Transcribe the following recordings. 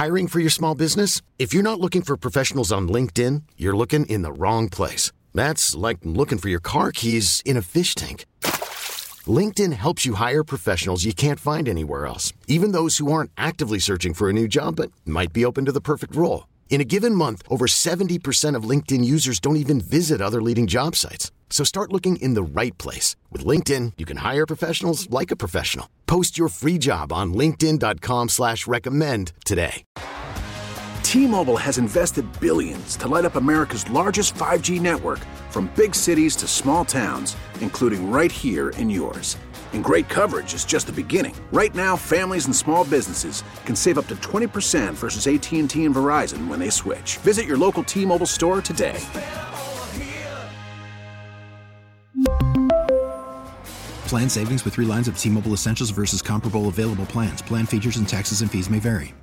Hiring for your small business? If you're not looking for professionals on LinkedIn, you're looking in the wrong place. That's like looking for your car keys in a fish tank. LinkedIn helps you hire professionals you can't find anywhere else, even those who aren't actively searching for a new job but might be open to the perfect role. In a given month, over 70% of LinkedIn users don't even visit other leading job sites. So start looking in the right place. With LinkedIn, you can hire professionals like a professional. Post your free job on linkedin.com/recommend today. T-Mobile has invested billions to light up America's largest 5G network, from big cities to small towns, including right here in yours. And great coverage is just the beginning. Right now, families and small businesses can save up to 20% versus AT&T and Verizon when they switch. Visit your local T-Mobile store today. Plan savings with 3 lines of T-Mobile Essentials versus comparable available plans. Plan features and taxes and fees may vary.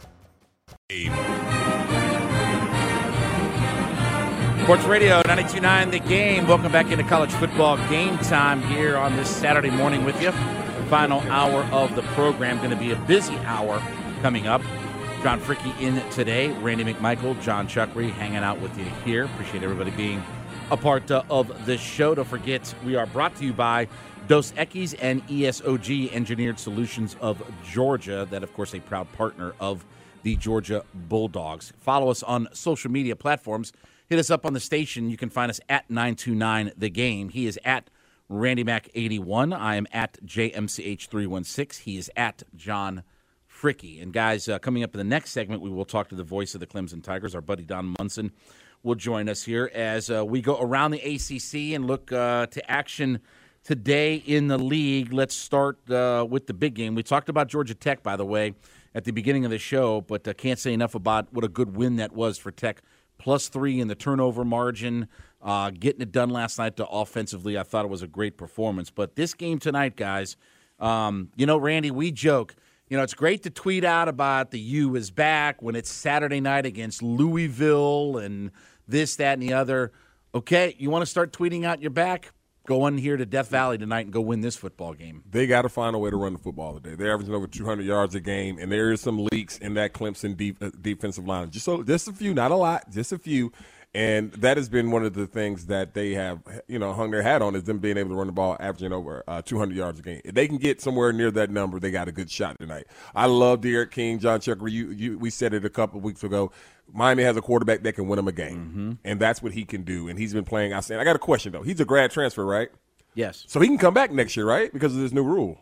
Sports Radio 92.9 The Game. Welcome back into college football game time here on this Saturday morning with you. Final hour of the program. Going to be a busy hour coming up. John Fricky in today. Randy McMichael, John Chuckery hanging out with you here. Appreciate everybody being a part of the show. Don't forget, we are brought to you by Dos Equis and ESOG Engineered Solutions of Georgia. That, of course, a proud partner of the Georgia Bulldogs. Follow us on social media platforms. Hit us up on the station. You can find us at 929 The Game. He is at RandyMac81. I am at JMCH316. He is at John Fricky. And, guys, coming up in the next segment, we will talk to the voice of the Clemson Tigers. Our buddy Don Munson will join us here as we go around the ACC and look to action today in the league. Let's start with the big game. We talked about Georgia Tech, by the way, at the beginning of the show, but can't say enough about what a good win that was for Tech. +3 in the turnover margin, getting it done last night offensively. I thought it was a great performance. But this game tonight, guys, Randy, we joke. It's great to tweet out about the U is back when it's Saturday night against Louisville and this, that, and the other. Okay, you want to start tweeting out your back? Go on here to Death Valley tonight and go win this football game. They got to find a way to run the football today. They're averaging over 200 yards a game, and there is some leaks in that Clemson defensive line. Just a few, not a lot, just a few. And that has been one of the things that they have, hung their hat on, is them being able to run the ball, averaging over 200 yards a game. If they can get somewhere near that number, they got a good shot tonight. I love D'Eriq King, John Chucker. We said it a couple of weeks ago. Miami has a quarterback that can win them a game, and that's what he can do. And he's been playing outstanding. I got a question, though. He's a grad transfer, right? Yes. So he can come back next year, right, because of this new rule?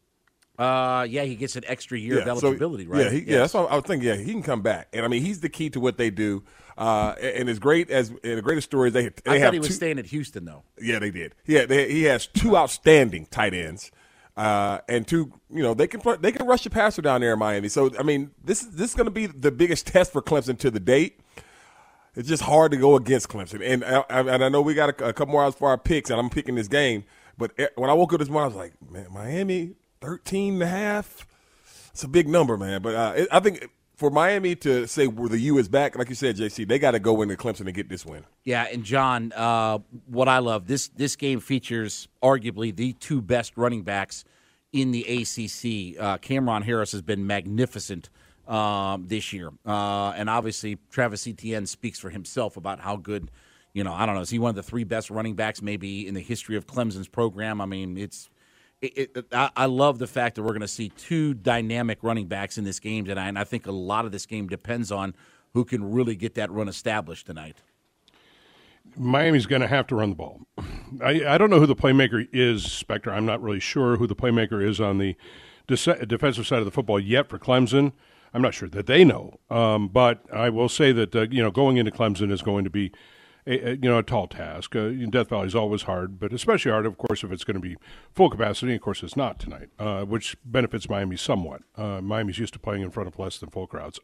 Yeah, he gets an extra year of eligibility, right? Yeah, that's what I was thinking. Yeah, he can come back. And, I mean, he's the key to what they do. And as great as – and the greatest story is they I have thought he was staying at Houston, though. Yeah, they did. Yeah, he has 2 outstanding tight ends. And 2, they can rush the passer down there in Miami. So, I mean, this is going to be the biggest test for Clemson to the date. It's just hard to go against Clemson. And I know we got a couple more hours for our picks, and I'm picking this game. But when I woke up this morning, I was like, man, Miami, 13.5? It's a big number, man. But I think for Miami to say where the U is back, like you said, JC, they got to go into Clemson to get this win. Yeah, and John, what I love, this game features arguably the 2 best running backs in the ACC. Cameron Harris has been magnificent this year. And obviously Travis Etienne speaks for himself about how good, I don't know, is he one of the 3 best running backs maybe in the history of Clemson's program? I mean, I love the fact that we're going to see 2 dynamic running backs in this game tonight, and I think a lot of this game depends on who can really get that run established tonight. Miami's going to have to run the ball. I don't know who the playmaker is, Spectre. I'm not really sure who the playmaker is on the defensive side of the football yet for Clemson. I'm not sure that they know. But I will say that, going into Clemson is going to be a tall task. Death Valley is always hard, but especially hard, of course, if it's going to be full capacity. Of course, it's not tonight, which benefits Miami somewhat. Miami's used to playing in front of less than full crowds.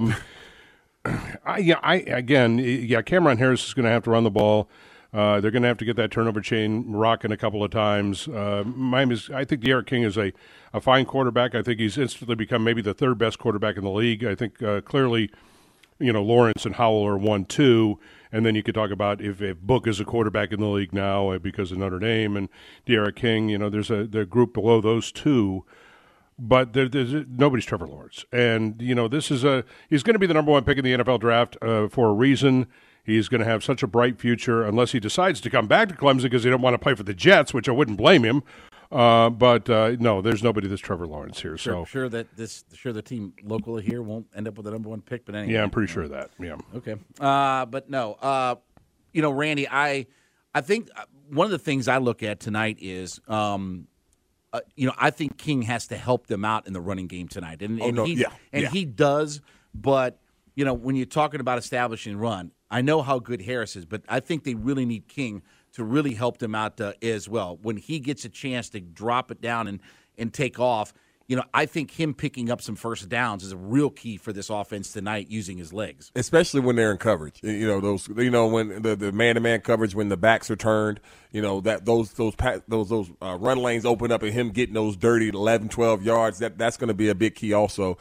Cameron Harris is going to have to run the ball. They're going to have to get that turnover chain rocking a couple of times. I think D'Eriq King is a fine quarterback. I think he's instantly become maybe the 3rd best quarterback in the league. I think clearly, Lawrence and Howell are 1-2. And then you could talk about if Book is a quarterback in the league now because of Notre Dame and D'Eriq King. There's the group below those 2. But nobody's Trevor Lawrence. And, he's going to be the number one pick in the NFL draft for a reason. He's going to have such a bright future unless he decides to come back to Clemson because he don't want to play for the Jets, which I wouldn't blame him. But no, there's nobody that's Trevor Lawrence here. So sure the team locally here won't end up with the number one pick. But anyway, yeah, I'm pretty sure of that. Yeah. Okay. But no, Randy, I think one of the things I look at tonight is, I think King has to help them out in the running game tonight, he does. But when you're talking about establishing run, I know how good Harris is, but I think they really need King to really help them out as well. When he gets a chance to drop it down and take off, I think him picking up some first downs is a real key for this offense tonight using his legs. Especially when they're in coverage. When the man-to-man coverage, when the backs are turned, that those run lanes open up and him getting those dirty 11, 12 yards, that's going to be a big key also.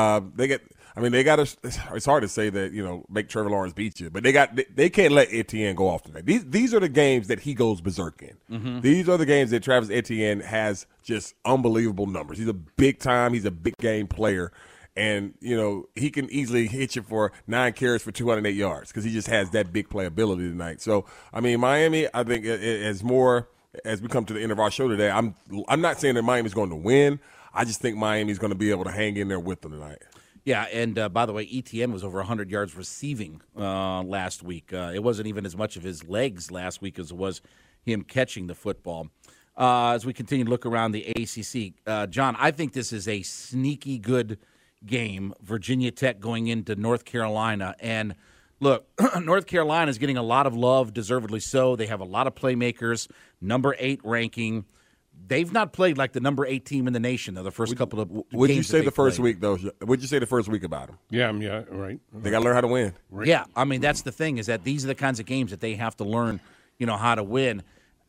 It's hard to say that, make Trevor Lawrence beat you, but they can't let Etienne go off tonight. These are the games that he goes berserk in. Mm-hmm. These are the games that Travis Etienne has just unbelievable numbers. He's a big game player. And, he can easily hit you for 9 carries for 208 yards because he just has that big playability tonight. So, Miami, I think as we come to the end of our show today, I'm not saying that Miami's going to win. I just think Miami's going to be able to hang in there with them tonight. Yeah, and by the way, Etienne was over 100 yards receiving last week. It wasn't even as much of his legs last week as it was him catching the football. As we continue to look around the ACC, John, I think this is a sneaky good game, Virginia Tech going into North Carolina. And look, North Carolina is getting a lot of love, deservedly so. They have a lot of playmakers, number 8 ranking. They've not played like the number 8 team in the nation, though, the first couple of games. Would you say the first week, though? Would you say the first week about them? Yeah, right. They got to learn how to win. Right. Yeah, that's the thing is that these are the kinds of games that they have to learn, how to win.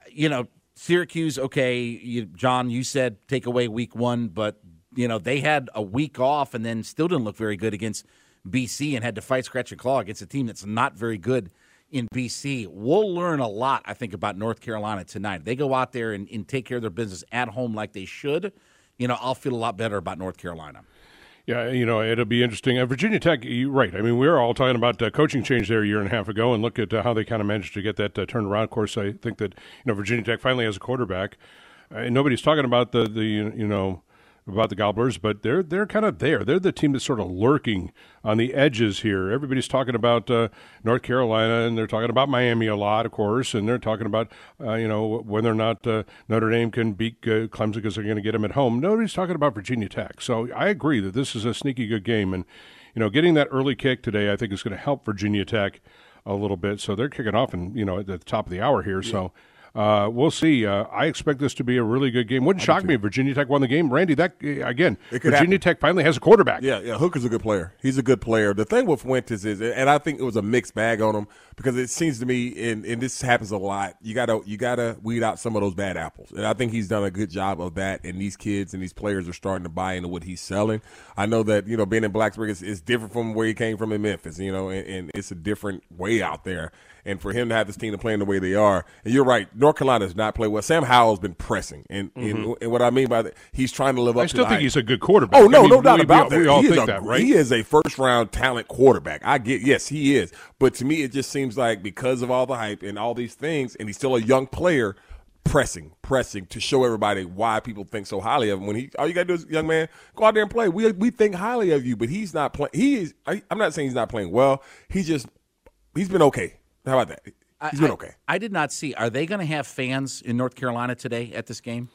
Syracuse, okay, John, you said take away week 1, but, they had a week off and then still didn't look very good against BC and had to fight scratch and claw against a team that's not very good in BC. We'll learn a lot, I think, about North Carolina tonight. If they go out there and take care of their business at home like they should, I'll feel a lot better about North Carolina. Yeah, it'll be interesting. Virginia Tech, you're right. We were all talking about coaching change there a year and a half ago, and look at how they kind of managed to get that turned around. Of course, I think that Virginia Tech finally has a quarterback. Nobody's talking about about the Gobblers, but they're kind of there. They're the team that's sort of lurking on the edges here. Everybody's talking about North Carolina, and they're talking about Miami a lot, of course, and they're talking about whether or not Notre Dame can beat Clemson because they're going to get them at home. Nobody's talking about Virginia Tech. So I agree that this is a sneaky good game, and getting that early kick today I think is going to help Virginia Tech a little bit. So they're kicking off at the top of the hour here. Yeah. So we'll see. I expect this to be a really good game. Wouldn't shock me if Virginia Tech won the game. Randy, Virginia Tech finally has a quarterback. Yeah, Hooker's a good player. He's a good player. The thing with Fuentes is, and I think it was a mixed bag on him, because it seems to me, and this happens a lot, you gotta weed out some of those bad apples. And I think he's done a good job of that, and these kids and these players are starting to buy into what he's selling. I know that, being in Blacksburg is different from where he came from in Memphis, and it's a different way out there. And for him to have this team to play in the way they are, and you're right, North Carolina does not play well. Sam Howell's been pressing, and what I mean by that, he's trying to live up to the hype. I still think he's a good quarterback. Oh, no doubt about that. We all think that, right? He is a first-round talent quarterback. Yes, he is. But to me, it just seems like because of all the hype and all these things, and he's still a young player, pressing to show everybody why people think so highly of him. When all you got to do is, young man, go out there and play. We think highly of you, but he's not playing. I'm not saying he's not playing well. He's been okay. How about that? He's been okay. I did not see. Are they going to have fans in North Carolina today at this game?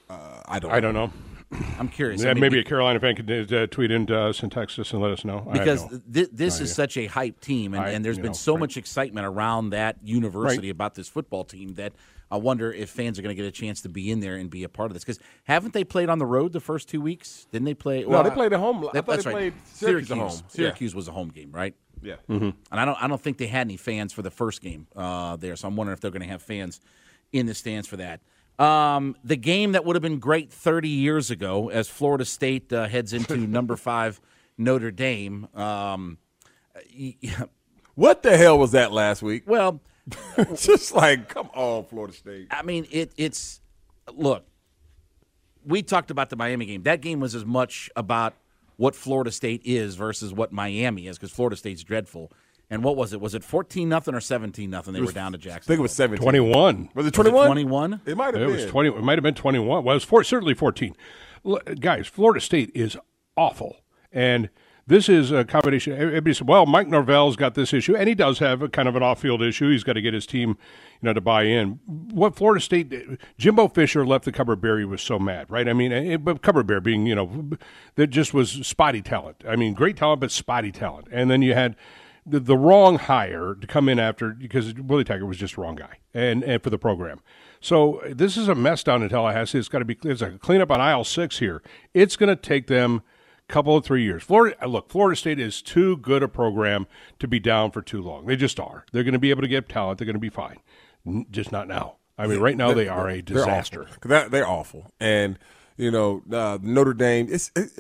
I don't know. I'm curious. Yeah, maybe a Carolina fan could tweet into us and text us and let us know. Because this is such a hype team, and there's been so much excitement around that university about this football team that I wonder if fans are going to get a chance to be in there and be a part of this. Because haven't they played on the road the first 2 weeks? Didn't they play? No, they played at home. I thought that's they right. played Syracuse at home. Syracuse was a home game, right? Yeah. Mm-hmm. And I don't think they had any fans for the first game there, so I'm wondering if they're going to have fans in the stands for that. The game that would have been great 30 years ago as Florida State heads into number 5 Notre Dame. What the hell was that last week? Well, just like, come on, Florida State. I mean, it's – look, we talked about the Miami game. That game was as much about what Florida State is versus what Miami is, because Florida State's dreadful. And what was it? Was it 14-0 or 17-0? They were down to Jacksonville. I think it was 17. 21. Was it 21? 21? It might have been. It was 20. It might have been 21. Well, it was certainly 14. Guys, Florida State is awful, and this is a combination. Everybody said, "Well, Mike Norvell's got this issue," and he does have a kind of an off-field issue. He's got to get his team, to buy in. What Florida State did, Jimbo Fisher left the cupboard bare. He was so mad, right? I mean, but cupboard bare being, that just was spotty talent. I mean, great talent, but spotty talent. And then you had the wrong hire to come in after, because Willie Taggart was just the wrong guy and for the program. So this is a mess down in Tallahassee. It's like a cleanup on aisle 6 here. It's going to take them a couple of 3 years. Florida State is too good a program to be down for too long. They just are. They're going to be able to get talent. They're going to be fine. Just not now. I mean, right now they are a disaster. They're awful. And, Notre Dame,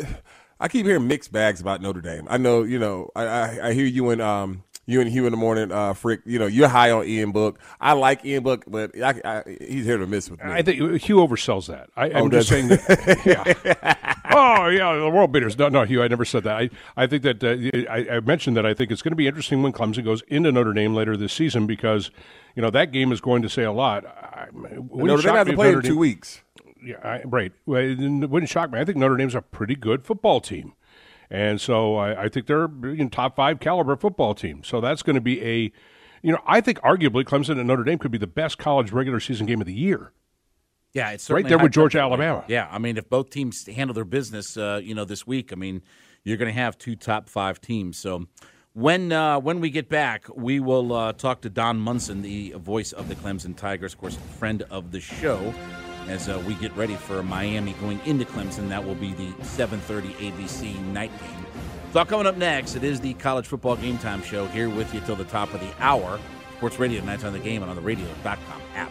I keep hearing mixed bags about Notre Dame. I know, I hear you and Hugh in the morning, Frick. You're high on Ian Book. I like Ian Book, but he's here to miss with me. I think Hugh oversells that. I'm just saying that. Yeah. Oh, yeah, the world beaters. No, Hugh, I never said that. I think that I mentioned that I think it's going to be interesting when Clemson goes into Notre Dame later this season, because, that game is going to say a lot. Notre Dame hasn't played in 2 weeks. Yeah, right. Well, it wouldn't shock me. I think Notre Dame's a pretty good football team. And so I think they're top 5 caliber football team. So that's going to be I think arguably Clemson and Notre Dame could be the best college regular season game of the year. Yeah, it's certainly right there with Georgia, Alabama. Yeah, I mean, if both teams handle their business, this week, I mean, you're going to have 2 top 5 teams. So when we get back, we will talk to Don Munson, the voice of the Clemson Tigers, of course, friend of the show, as we get ready for Miami going into Clemson. That will be the 7:30 ABC night game. It's all coming up next. It is the College Football Game Time Show, here with you till the top of the hour. Sports Radio, Nights on the Game, and on the radio.com app.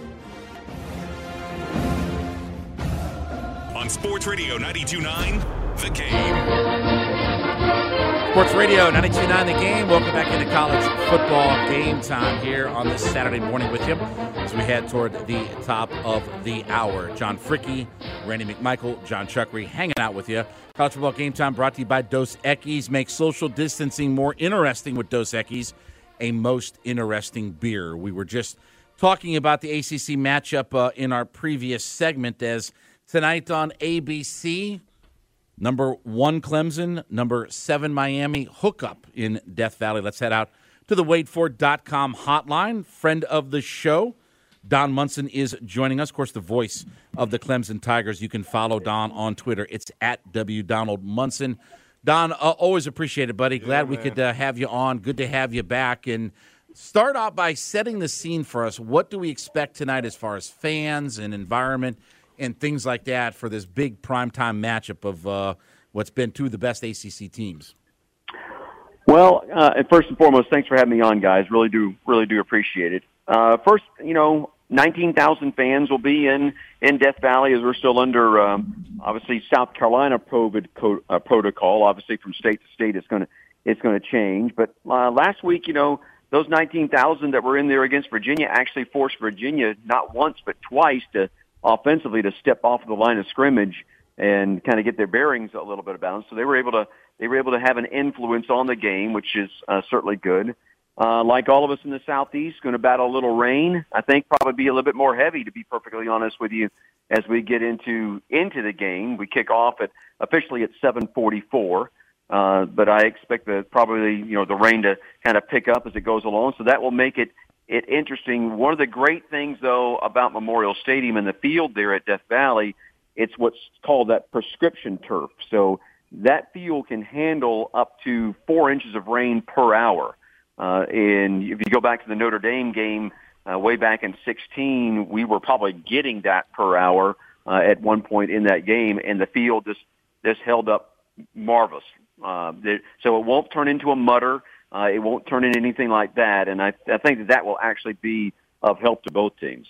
On Sports Radio 92.9, The Game. Sports Radio 92.9 The Game. Welcome back into College Football Game Time here on this Saturday morning with you as we head toward the top of the hour. John Fricky, Randy McMichael, John Chuckery hanging out with you. College Football Game Time brought to you by Dos Equis. Make social distancing more interesting with Dos Equis, a most interesting beer. We were just talking about the ACC matchup in our previous segment, as tonight on ABC, number 1 Clemson, number 7 Miami, hookup in Death Valley. Let's head out to the WadeFord.com hotline. Friend of the show, Don Munson, is joining us. Of course, the voice of the Clemson Tigers. You can follow Don on Twitter. It's at WDonaldMunson. Don, always appreciate it, buddy. Glad we could have you on. Good to have you back. And start out by setting the scene for us. What do we expect tonight as far as fans and environment and things like that for this big primetime matchup of what's been 2 of the best ACC teams? Well, first and foremost, thanks for having me on, guys. Really do appreciate it. First, 19,000 fans will be in Death Valley, as we're still under, obviously, South Carolina COVID protocol. Obviously, from state to state, it's going to change. But last week, those 19,000 that were in there against Virginia actually forced Virginia not once but twice offensively to step off of the line of scrimmage and kind of get their bearings a little bit about them. So they were able to have an influence on the game, which is certainly good. Like all of us in the Southeast, going to battle a little rain. I think probably be a little bit more heavy, to be perfectly honest with you, as we get into the game. We kick off officially at 7:44, but I expect the rain to kind of pick up as it goes along. So that will make it interesting. One of the great things, though, about Memorial Stadium and the field there at Death Valley, it's what's called that prescription turf. So that field can handle up to 4 inches of rain per hour. And if you go back to the Notre Dame game way back in 2016, we were probably getting that per hour at one point in that game, and the field just held up marvelous. So it won't turn into a mutter. It won't turn into anything like that, and I think that will actually be of help to both teams.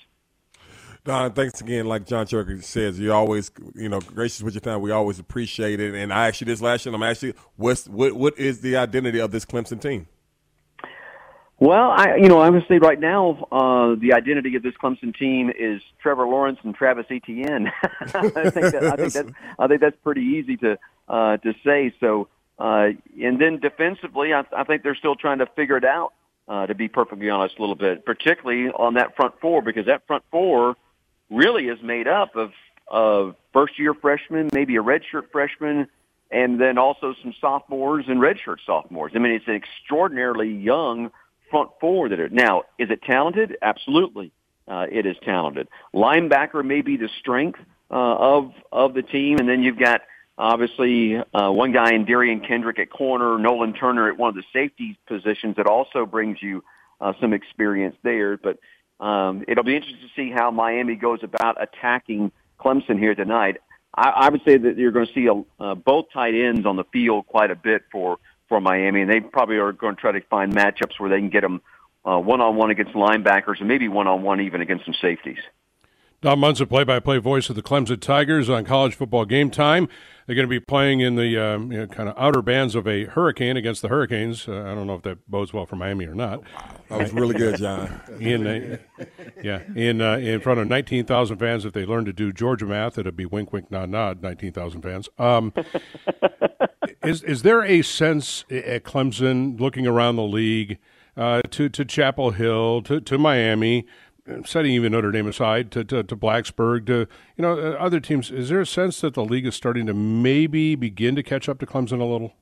Don, thanks again. Like John Chucker says, you're always, gracious with your time. We always appreciate it. And I asked you this last year. I'm asking you, what is the identity of this Clemson team? Well, obviously right now, the identity of this Clemson team is Trevor Lawrence and Travis Etienne. I think that's pretty easy to say. So, and then defensively, I think they're still trying to figure it out. To be perfectly honest, a little bit, particularly on that front four, because that front four really is made up of first-year freshmen, maybe a redshirt freshman, and then also some sophomores and redshirt sophomores. I mean, it's an extraordinarily young front four that are now. Is it talented? Absolutely, it is talented. Linebacker may be the strength of the team, and then you've got obviously one guy in Darian Kendrick at corner, Nolan Turner at one of the safety positions that also brings you some experience there. But it'll be interesting to see how Miami goes about attacking Clemson here tonight. I would say that you're going to see both tight ends on the field quite a bit for Miami, and they probably are going to try to find matchups where they can get them one-on-one against linebackers and maybe one-on-one even against some safeties. Don Munson, play-by-play voice of the Clemson Tigers on College Football Game Time. They're going to be playing in the kind of outer bands of a hurricane against the Hurricanes. I don't know if that bodes well for Miami or not. That was really good, John. In front of 19,000 fans. If they learn to do Georgia math, it'd be wink, wink, nod, nod. 19,000 fans. Is there a sense at Clemson, looking around the league, to Chapel Hill, to Miami, setting even Notre Dame aside, to Blacksburg, to other teams, is there a sense that the league is starting to maybe begin to catch up to Clemson a little?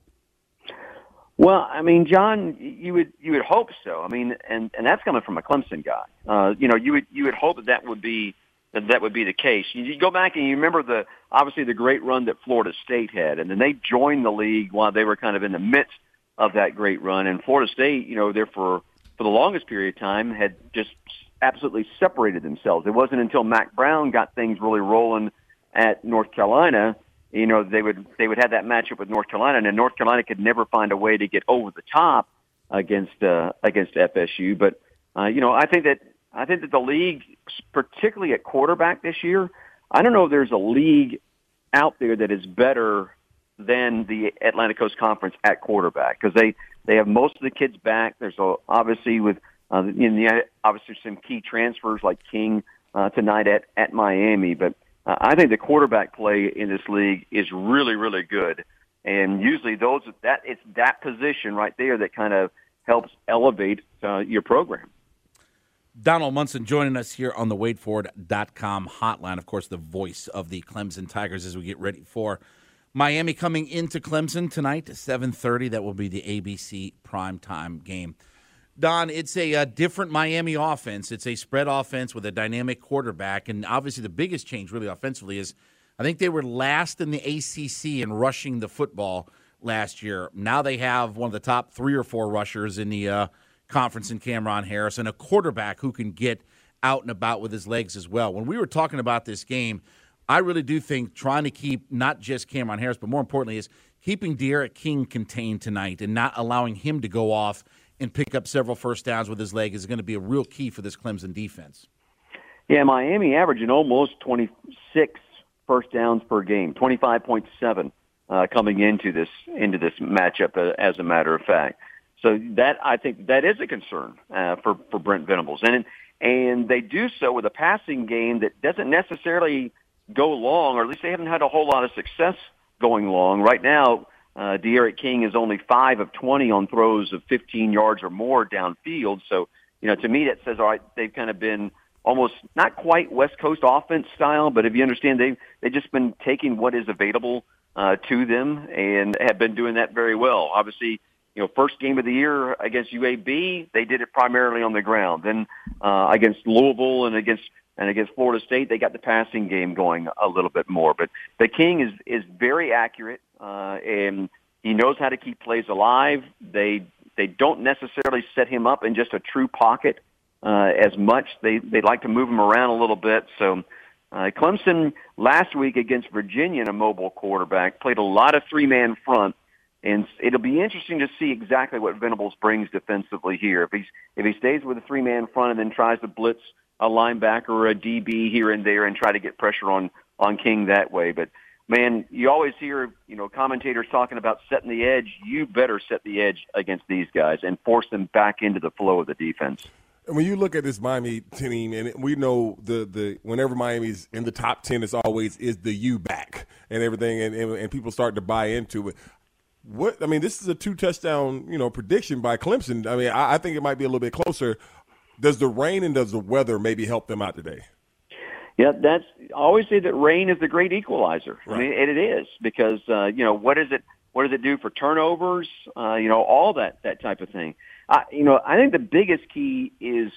Well, I mean, John, you would hope so. I mean, and that's coming from a Clemson guy. You would hope that would be the case. You go back and you remember obviously the great run that Florida State had, and then they joined the league while they were kind of in the midst of that great run. And Florida State, there for the longest period of time had just absolutely separated themselves. It wasn't until Mac Brown got things really rolling at North Carolina, they would have that matchup with North Carolina, and North Carolina could never find a way to get over the top against FSU. But I think that the league, particularly at quarterback this year, I don't know if there's a league out there that is better than the Atlantic Coast Conference at quarterback, because they have most of the kids back. There's obviously with obviously some key transfers like King tonight at Miami, but I think the quarterback play in this league is really, really good. And usually it's that position right there that kind of helps elevate your program. Donald Munson joining us here on the WadeFord.com hotline, of course, the voice of the Clemson Tigers as we get ready for Miami coming into Clemson tonight at 7:30. That will be the ABC primetime game. Don, it's a different Miami offense. It's a spread offense with a dynamic quarterback, and obviously the biggest change really offensively is I think they were last in the ACC in rushing the football last year. Now they have one of the top 3 or 4 rushers in the conference in Cameron Harris, and a quarterback who can get out and about with his legs as well. When we were talking about this game, I really do think trying to keep not just Cameron Harris, but more importantly is keeping D'Eriq King contained tonight and not allowing him to go off and pick up several first downs with his leg is going to be a real key for this Clemson defense. Yeah, Miami averaging almost 26 first downs per game, 25.7 coming into this matchup, as a matter of fact. So that, I think, that is a concern for Brent Venables, and they do so with a passing game that doesn't necessarily go long, or at least they haven't had a whole lot of success going long. Right now, D'Eriq King is only 5 of 20 on throws of 15 yards or more downfield. So, to me that says, all right, they've kind of been almost not quite West Coast offense style, but if you understand, they've just been taking what is available to them and have been doing that very well. Obviously, first game of the year against UAB, they did it primarily on the ground. Then against Louisville and against Florida State, they got the passing game going a little bit more. But the King is very accurate, and he knows how to keep plays alive. They don't necessarily set him up in just a true pocket as much. They like to move him around a little bit. So Clemson last week against Virginia, a mobile quarterback, played a lot of 3-man front. And it'll be interesting to see exactly what Venables brings defensively here. If he stays with a 3-man front and then tries to blitz a linebacker or a DB here and there and try to get pressure on King that way. But man, you always hear, commentators talking about setting the edge. You better set the edge against these guys and force them back into the flow of the defense. And when you look at this Miami team, and we know the whenever Miami's in the top 10, it's always is the U back and everything, and people start to buy into it. This is a 2-touchdown, prediction by Clemson. I mean, I think it might be a little bit closer. Does the rain and does the weather maybe help them out today? Yeah, I always say that rain is the great equalizer. Right. I mean, and it is because what does it do for turnovers? All that type of thing. I think the biggest key is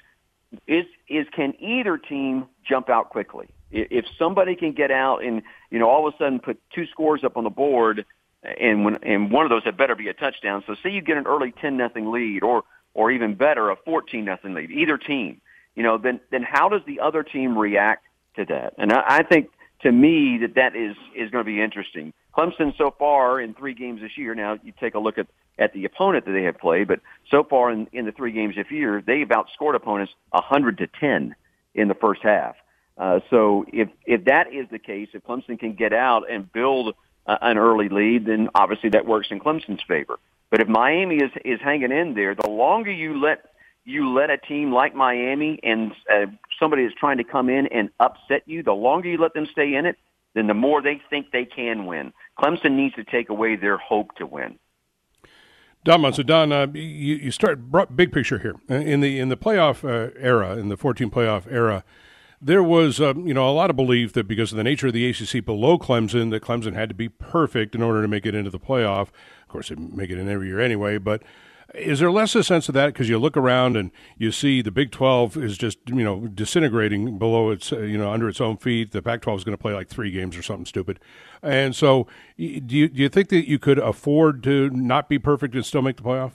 can either team jump out quickly? If somebody can get out and all of a sudden put 2 scores up on the board, and one of those had better be a touchdown. So say you get an early 10-0 lead, or even better, a 14-0 lead. Either team, then how does the other team react to that? And I think, to me, that is going to be interesting. Clemson so far in 3 games this year. Now you take a look at the opponent that they have played, but so far in the 3 games this year, they've outscored opponents 100-10 in the first half. So if that is the case, if Clemson can get out and build an early lead, then obviously that works in Clemson's favor. But if Miami is hanging in there, the longer you let a team like Miami and somebody is trying to come in and upset you, the longer you let them stay in it, then the more they think they can win. Clemson needs to take away their hope to win. Don Munson, you start big picture here in the playoff era, in the 14 playoff era. There was, a lot of belief that because of the nature of the ACC below Clemson, that Clemson had to be perfect in order to make it into the playoff. Of course, they make it in every year anyway. But is there less a sense of that because you look around and you see the Big 12 is just, disintegrating below its, under its own feet. The Pac-12 is going to play like 3 games or something stupid. And so, do you think that you could afford to not be perfect and still make the playoff?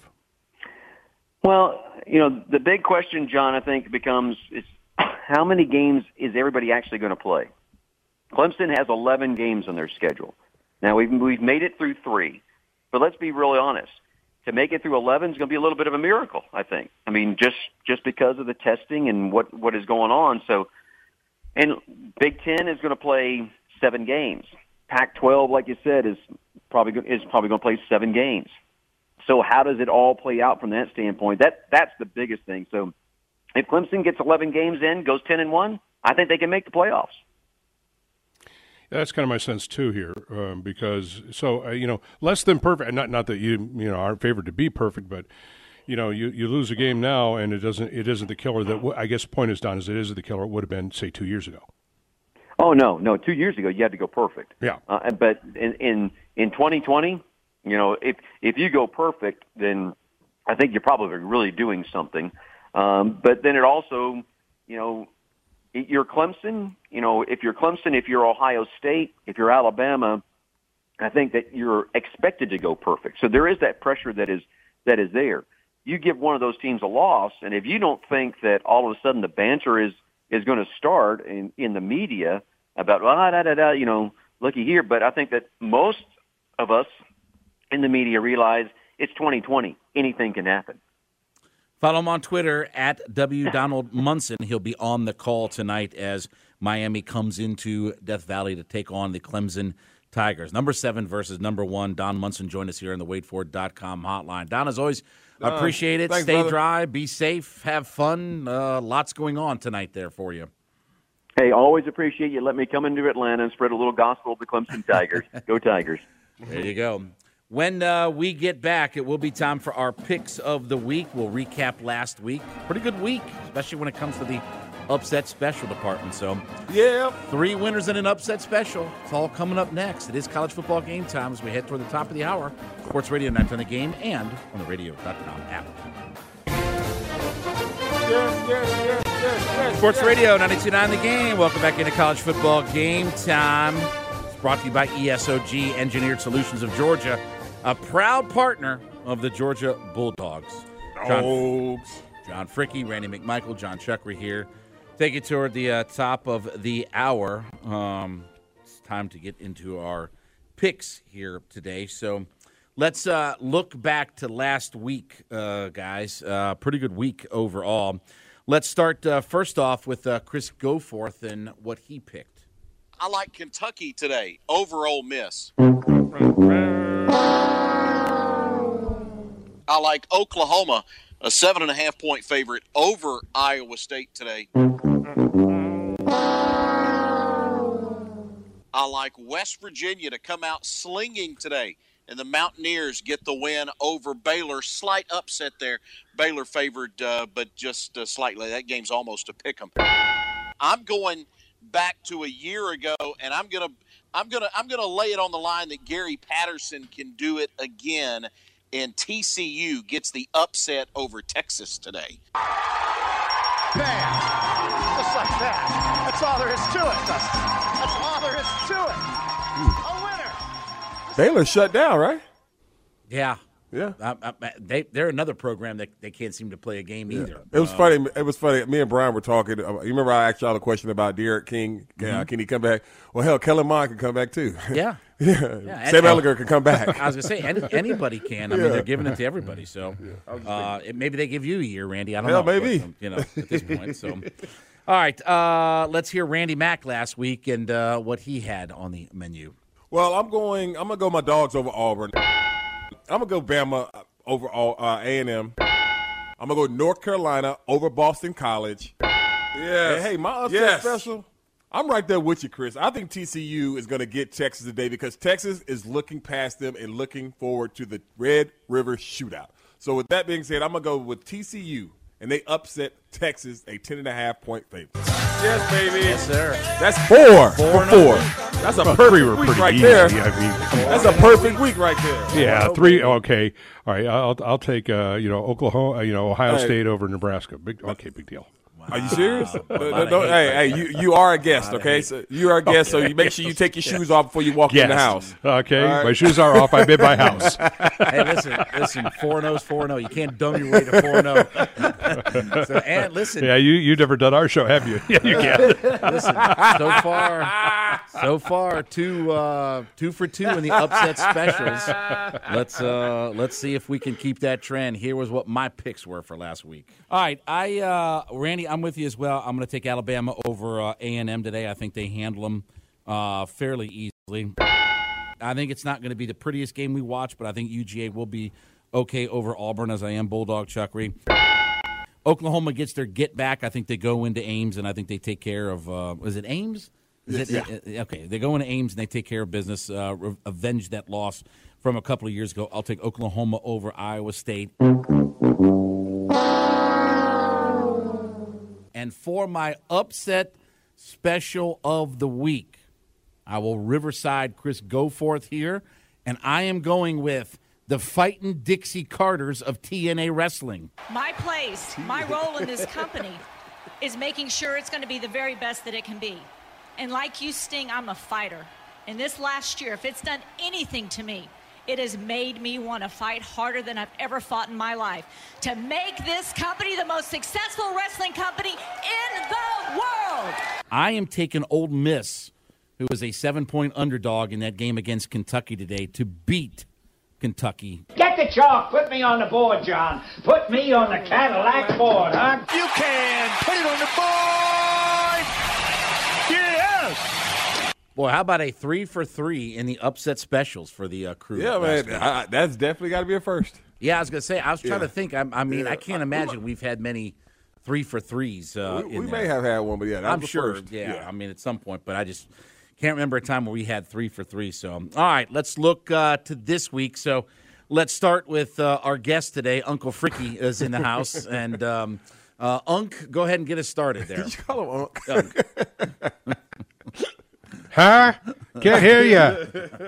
Well, the big question, John, I think becomes is how many games is everybody actually going to play? Clemson has 11 games on their schedule. Now, we've made it through 3, but let's be really honest. To make it through 11 is going to be a little bit of a miracle, I think. I mean, just because of the testing and what is going on. So, and Big Ten is going to play 7 games. Pac-12, like you said, is probably going to play 7 games. So, how does it all play out from that standpoint? That's the biggest thing. So, if Clemson gets 11 games in, goes 10-1, I think they can make the playoffs. That's kind of my sense too here, because less than perfect. Not that you aren't favored to be perfect, but you lose a game now and it isn't the killer that I guess the point is, Don, is it isn't the killer it would have been say 2 years ago. Oh no, 2 years ago you had to go perfect. Yeah, but in 2020, if you go perfect, then I think you're probably really doing something. But then it also, you're Clemson, if you're Clemson, if you're Ohio State, if you're Alabama, I think that you're expected to go perfect. So there is that pressure that is there. You give one of those teams a loss, and if you don't think that all of a sudden the banter is going to start in the media about, looky here. But I think that most of us in the media realize it's 2020. Anything can happen. Follow him on Twitter at WDonaldMunson. He'll be on the call tonight as Miami comes into Death Valley to take on the Clemson Tigers. Number 7 versus number 1. Don Munson joined us here on the WadeFord.com hotline. Don, as always, appreciate it. Thanks, Stay brother. dry, be safe, have fun. Lots going on tonight there for you. Hey, always appreciate you letting me come into Atlanta and spread a little gospel of the Clemson Tigers. Go Tigers. There you go. When we get back, it will be time for our picks of the week. We'll recap last week. Pretty good week, especially when it comes to the upset special department. So, Yeah. 3 winners and an upset special. It's all coming up next. It is college football game time as we head toward the top of the hour. Sports Radio 910 The Game and on the radio.com app. Yes. Sports Radio 92.9 The Game. Welcome back into college football game time. It's brought to you by ESOG Engineered Solutions of Georgia, a proud partner of the Georgia Bulldogs. John Fricke, Randy McMichael, John Chuckery here. Take it toward the top of the hour. It's time to get into our picks here today. So let's look back to last week, guys. Pretty good week overall. Let's start first off with Chris Goforth and what he picked. I like Kentucky today over Ole Miss. I like Oklahoma, a 7.5-point favorite over Iowa State today. I like West Virginia to come out slinging today, and the Mountaineers get the win over Baylor. Slight upset there. Baylor favored, but just slightly. That game's almost a pick 'em. I'm going back to a year ago, and I'm gonna lay it on the line that Gary Patterson can do it again, and TCU gets the upset over Texas today. Bam! Just like that. That's all there is to it, Dustin. That's all there is to it. A winner. Baylor shut down, right? Yeah. Yeah. They're another program that they can't seem to play a game either. It was funny. It was funny. Me and Brian were talking. You remember I asked y'all a question about Derek King. Can he come back? Well, hell, Kellen Mond can come back too. Yeah. Yeah. Sam Ehlinger can come back. I was going to say, anybody can. I mean, they're giving it to everybody. So maybe they give you a year, Randy. I don't know. Maybe. But, at this point. So, all right. Let's hear Randy Mack last week and what he had on the menu. Well, I'm going to go my dogs over Auburn. I'm going to go Bama over A&M. I'm going to go North Carolina over Boston College. Yes. Hey, my upset special, I'm right there with you, Chris. I think TCU is going to get Texas today because Texas is looking past them and looking forward to the Red River Shootout. So with that being said, I'm going to go with TCU, and they upset Texas, a 10.5-point favorite. Yes, baby. Yes, sir. That's 4 for 4. That's a perfect week right there. I mean, that's a perfect week right there. Yeah, 3. Okay, all right. I'll take Oklahoma, Ohio State over Nebraska. Big deal. Wow. Are you serious? You are a guest, okay? So you are a guest, so you make sure you take your shoes off before you walk in the house. Okay, right. My shoes are off. I'm in my house. Hey, listen. 4-0's 4-0. You can't dumb your way to 4-0. So, and listen. Yeah, you've never done our show, have you? Yeah, you can. Listen. So far, 2 for 2 in the upset specials. Let's see if we can keep that trend. Here was what my picks were for last week. All right, Randy, I'm with you as well. I'm going to take Alabama over A&M today. I think they handle them fairly easily. I think it's not going to be the prettiest game we watch, but I think UGA will be okay over Auburn, as I am Bulldog Chuckery. Oklahoma gets their get back. I think they go into Ames, and I think they take care of is it Ames? Okay, they go into Ames, and they take care of business, avenge that loss from a couple of years ago. I'll take Oklahoma over Iowa State. And for my upset special of the week, I will Riverside Chris Goforth here, and I am going with the Fightin' Dixie Carters of TNA Wrestling. My place, my role in this company is making sure it's going to be the very best that it can be. And like you, Sting, I'm a fighter. And this last year, if it's done anything to me, it has made me want to fight harder than I've ever fought in my life to make this company the most successful wrestling company in the world. I am taking Ole Miss, who was a 7-point underdog in that game against Kentucky today, to beat Kentucky. Get the chalk. Put me on the board, John. Put me on the Cadillac board, huh? You can put it on the board. Yes. Boy, how about a 3 for 3 in the upset specials for the crew? Yeah, man, that's definitely got to be a first. Yeah, I was going to say, I was trying to think. I mean, I can't imagine we've had many 3 for 3s. We may have had one, but I'm sure. First. Yeah, I mean, at some point, but I just can't remember a time where we had 3 for 3. So, all right, let's look to this week. So, let's start with our guest today. Uncle Fricky is in the house, and Unc, go ahead and get us started there. Did you call him Unc? Huh? Can't hear you.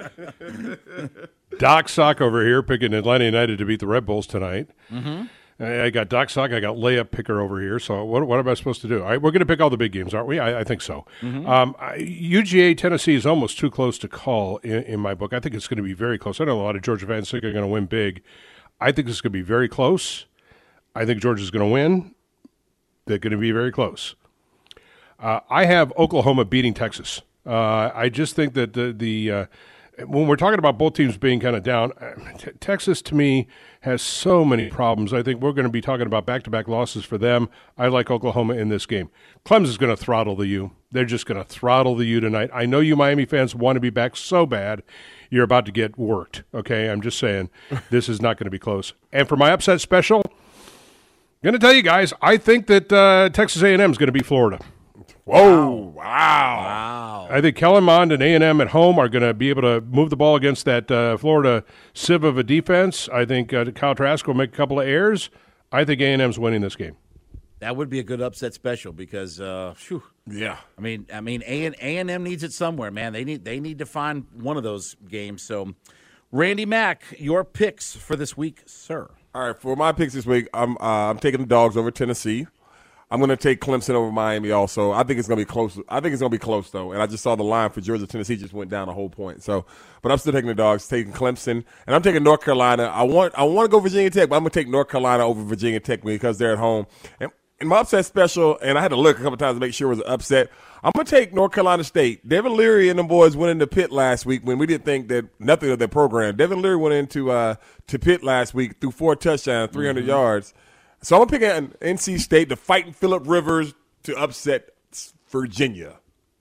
Doc Sock over here picking Atlanta United to beat the Red Bulls tonight. Mm-hmm. I got Doc Sock. I got layup picker over here. So what am I supposed to do? All right, we're going to pick all the big games, aren't we? I think so. Mm-hmm. UGA Tennessee is almost too close to call in my book. I think it's going to be very close. I know a lot of Georgia fans think they're going to win big. I think this is going to be very close. I think Georgia's going to win. They're going to be very close. I have Oklahoma beating Texas. I just think that when we're talking about both teams being kind of down, Texas, to me, has so many problems. I think we're going to be talking about back-to-back losses for them. I like Oklahoma in this game. Clemson's going to throttle the U. They're just going to throttle the U tonight. I know you Miami fans want to be back so bad. You're about to get worked, okay? I'm just saying this is not going to be close. And for my upset special, I'm going to tell you guys, I think that Texas A&M is going to beat Florida. Whoa, wow. I think Kellen Mond and A&M at home are going to be able to move the ball against that Florida sieve of a defense. I think Kyle Trask will make a couple of errors. I think A&M's winning this game. That would be a good upset special because, yeah. I mean, A&M needs it somewhere, man. They need to find one of those games. So, Randy Mack, your picks for this week, sir. All right, for my picks this week, I'm taking the Dogs over Tennessee. I'm going to take Clemson over Miami also. I think it's going to be close. I think it's going to be close, though. And I just saw the line for Georgia, Tennessee just went down a whole point. So, but I'm still taking the Dogs, taking Clemson. And I'm taking North Carolina. I want to go Virginia Tech, but I'm going to take North Carolina over Virginia Tech because they're at home. And in my upset special, and I had to look a couple times to make sure it was an upset, I'm going to take North Carolina State. Devin Leary and them boys went into Pitt last week when we didn't think that nothing of their program. Devin Leary went into to Pitt last week threw 4 touchdowns, 300 yards. So I'm going to pick NC State, the fighting Phillip Rivers, to upset Virginia.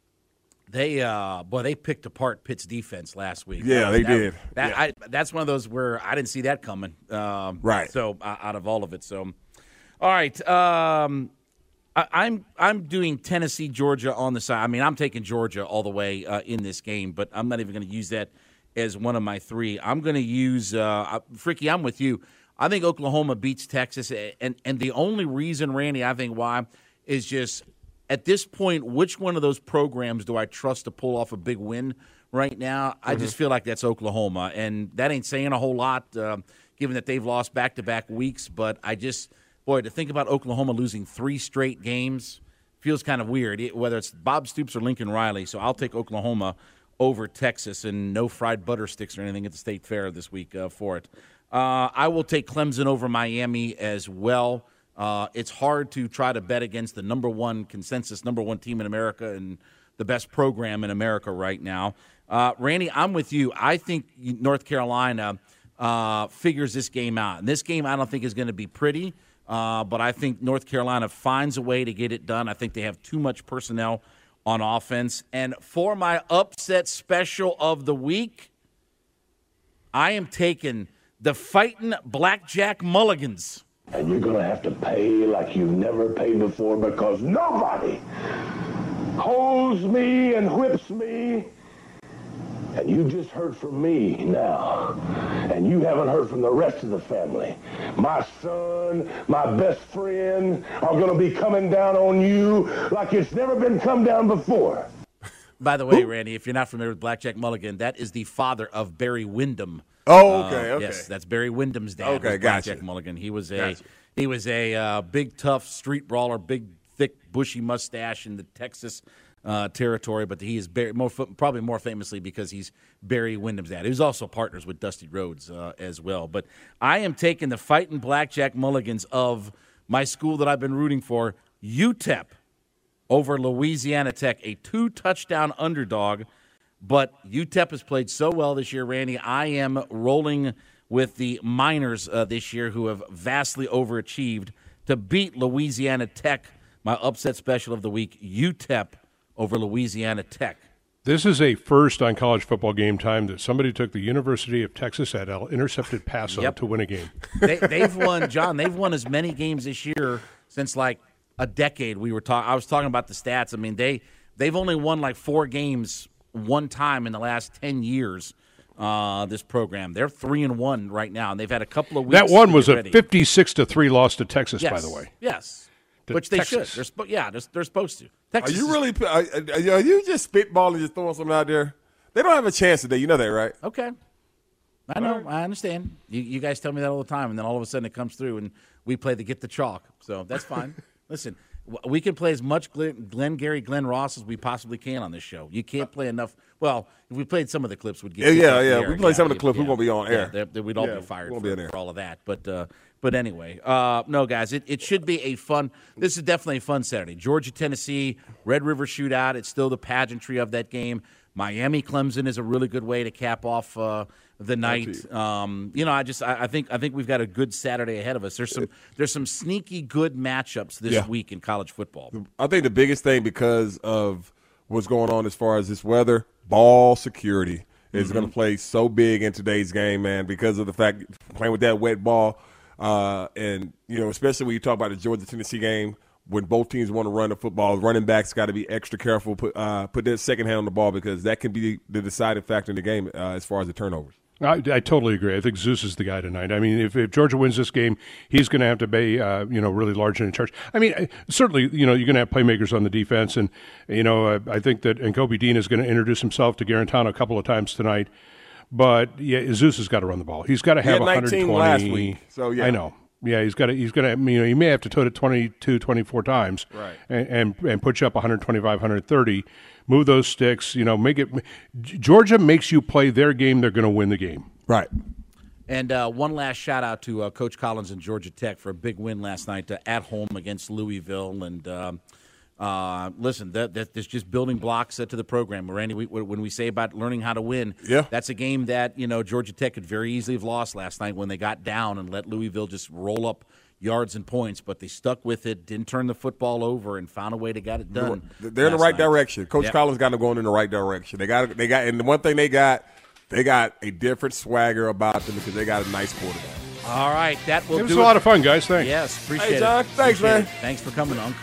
They picked apart Pitt's defense last week. Yeah, they did. That's one of those where I didn't see that coming. Right. So out of all of it. So, all right. I'm doing Tennessee, Georgia on the side. I mean, I'm taking Georgia all the way in this game, but I'm not even going to use that as one of my 3. I'm going to use Fricky. I'm with you. I think Oklahoma beats Texas, and the only reason, Randy, I think why, is just at this point, which one of those programs do I trust to pull off a big win right now? I just feel like that's Oklahoma, and that ain't saying a whole lot, given that they've lost back-to-back weeks. But I just, boy, to think about Oklahoma losing 3 straight games feels kind of weird, whether it's Bob Stoops or Lincoln Riley. So I'll take Oklahoma over Texas, and no fried butter sticks or anything at the State Fair this week for it. I will take Clemson over Miami as well. It's hard to try to bet against the number one team in America and the best program in America right now. Randy, I'm with you. I think North Carolina figures this game out. And this game I don't think is going to be pretty, but I think North Carolina finds a way to get it done. I think they have too much personnel on offense. And for my upset special of the week, I am taking the Fighting Blackjack Mulligans. And you're going to have to pay like you've never paid before because nobody holds me and whips me. And you just heard from me now. And you haven't heard from the rest of the family. My son, my best friend are going to be coming down on you like it's never been come down before. By the way, Randy, if you're not familiar with Blackjack Mulligan, that is the father of Barry Windham. Oh, okay. Yes, that's Barry Windham's dad. Okay, Blackjack gotcha. Mulligan. He was a big, tough street brawler, big, thick, bushy mustache in the Texas territory. But he is probably more famously because he's Barry Windham's dad. He was also partners with Dusty Rhodes as well. But I am taking the Fighting Blackjack Mulligans of my school that I've been rooting for, UTEP, over Louisiana Tech, a 2-touchdown underdog. But UTEP has played so well this year, Randy. I am rolling with the Miners this year, who have vastly overachieved to beat Louisiana Tech. My upset special of the week, UTEP over Louisiana Tech. This is a first on College Football Game Time that somebody took the University of Texas at intercepted pass to win a game. They've won, John. They've won as many games this year since like a decade. I was talking about the stats. I mean, they've only won like 4 games one time in the last 10 years, this program. They're 3-1 right now, and they've had a couple of weeks. That one was a 56-3 loss to Texas, by the way. Yes, which they should. They're supposed to. Texas are you just spitballing, just throwing something out there? They don't have a chance today. You know that, right? Okay. I know. I understand. You guys tell me that all the time, and then all of a sudden it comes through, and we play the get the chalk. So that's fine. Listen, we can play as much Glenn Ross as we possibly can on this show. You can't play enough. Well, if we played some of the clips, we'd get Yeah. We play some of the clips, we won't be on air. We'd all be fired for all of that. But anyway, no, guys, it should be a fun. This is definitely a fun Saturday. Georgia, Tennessee, Red River Shootout. It's still the pageantry of that game. Miami Clemson is a really good way to cap off the night. I think we've got a good Saturday ahead of us. There's some sneaky good matchups this week in college football. I think the biggest thing, because of what's going on as far as this weather, ball security is going to play so big in today's game, man, because of the fact playing with that wet ball. And, especially when you talk about the Georgia-Tennessee game, when both teams want to run the football, running backs got to be extra careful, put their second hand on the ball, because that can be the deciding factor in the game as far as the turnovers. I totally agree. I think Zeus is the guy tonight. I mean, if Georgia wins this game, he's going to have to be, really large in charge. I mean, certainly, you're going to have playmakers on the defense, and I think that Kobe Dean is going to introduce himself to Garantano a couple of times tonight. But Zeus has got to run the ball. He's got to have 120 last week. So I know. Yeah, he's got to. He may have to tote it 22, 24 times, right? And put you up 125, 130. Move those sticks. Make it. Georgia makes you play their game. They're going to win the game. Right. And one last shout out to Coach Collins and Georgia Tech for a big win last night at home against Louisville. And listen, there's just building blocks to the program. Randy, when we say about learning how to win, that's a game that Georgia Tech could very easily have lost last night when they got down and let Louisville just roll up yards and points, but they stuck with it, didn't turn the football over, and found a way to get it done. They're in the right direction. Coach Collins got them going in the right direction. They got, and the one thing they got a different swagger about them because they got a nice quarterback. All right, that will do it. It was a lot of fun, guys. Thanks. Yes, appreciate it. Hey, John, thanks, man. Thanks for coming, Unc.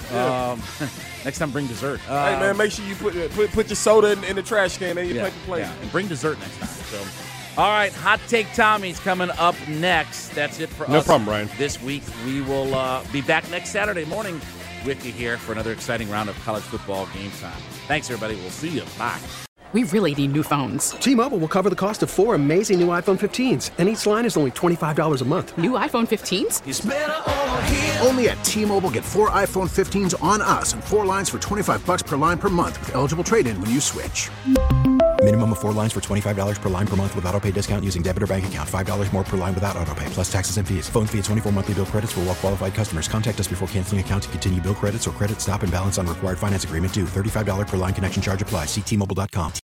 Next time, bring dessert. Hey, man, make sure you put your soda in the trash can and you plate. Yeah, and bring dessert next time. So, all right, Hot Take Tommy's coming up next. That's it for us. No problem, Ryan. This week, we will be back next Saturday morning with you here for another exciting round of college football game time. Thanks, everybody. We'll see you. Bye. We really need new phones. T-Mobile will cover the cost of 4 amazing new iPhone 15s, and each line is only $25 a month. New iPhone 15s? It's better over here. Only at T-Mobile, get 4 iPhone 15s on us and 4 lines for $25 per line per month with eligible trade-in when you switch. Minimum of 4 lines for $25 per line per month with autopay discount using debit or bank account. $5 more per line without autopay, plus taxes and fees. Phone fee at 24 monthly bill credits for well-qualified customers. Contact us before canceling account to continue bill credits or credit stop and balance on required finance agreement due. $35 per line connection charge applies. See T-Mobile.com.